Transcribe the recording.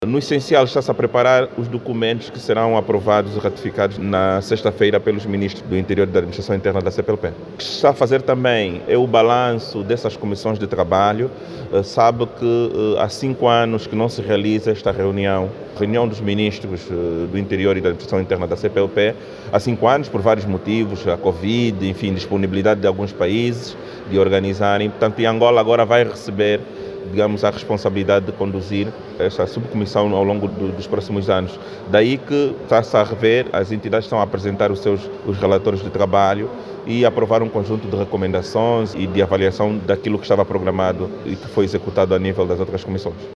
No essencial, está-se a preparar os documentos que serão aprovados e ratificados na sexta-feira pelos ministros do Interior e da Administração Interna da CPLP. O que se está a fazer também é o balanço dessas comissões de trabalho. Sabe que há 5 anos que não se realiza esta reunião dos ministros do Interior e da Administração Interna da CPLP. Há 5 anos, por vários motivos, a Covid, enfim, disponibilidade de alguns países de organizarem. Portanto, e Angola agora vai receber, digamos, a responsabilidade de conduzir esta subcomissão ao longo dos próximos anos. Daí que está-se a rever, as entidades estão a apresentar os relatórios de trabalho e aprovar um conjunto de recomendações e de avaliação daquilo que estava programado e que foi executado a nível das outras comissões.